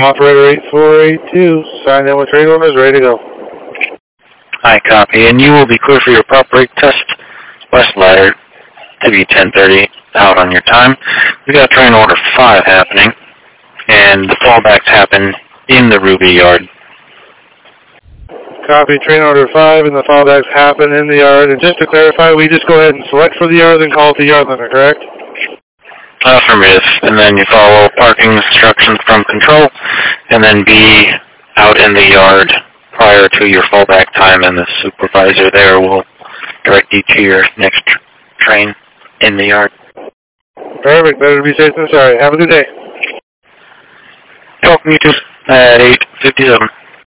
Operator 8482, signed in with train orders, ready to go. I copy, and you will be clear for your prop brake test. West ladder to be 10:30 out on your time. We got train order 5 happening, and the fallbacks happen in the Ruby yard. Copy, train order 5, and the fallbacks happen in the yard. And just to clarify, we just go ahead and select for the yard, then call it the yard limit, correct? Affirmative. And then you follow parking instructions from control, and then be out in the yard prior to your fallback time, and the supervisor there will direct you to your next train in the yard. Perfect. Better be safe than sorry. Have a good day. Talking to you at 8:57.